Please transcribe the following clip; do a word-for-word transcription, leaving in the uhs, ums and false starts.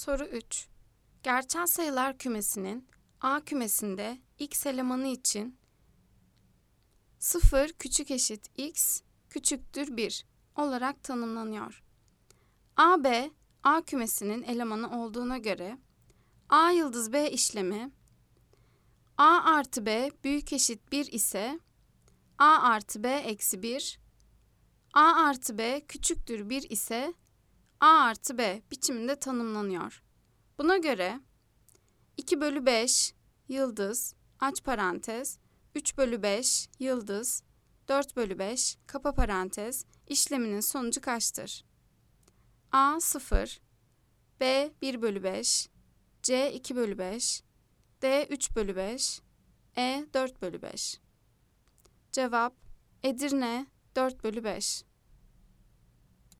Soru üç. Gerçel sayılar kümesinin A kümesinde x elemanı için sıfır küçük eşit x küçüktür bir olarak tanımlanıyor. A B, A kümesinin elemanı olduğuna göre A yıldız B işlemi A artı B büyük eşit bir ise A artı B eksi bir, A artı B küçüktür bir ise A artı B biçiminde tanımlanıyor. Buna göre iki bölü beş yıldız aç parantez, üç bölü beş yıldız, dört bölü beş kapa parantez işleminin sonucu kaçtır? A sıfır, B bir bölü beş, C iki bölü beş, D üç bölü beş, E dört bölü beş. Cevap Edirne dört bölü beş.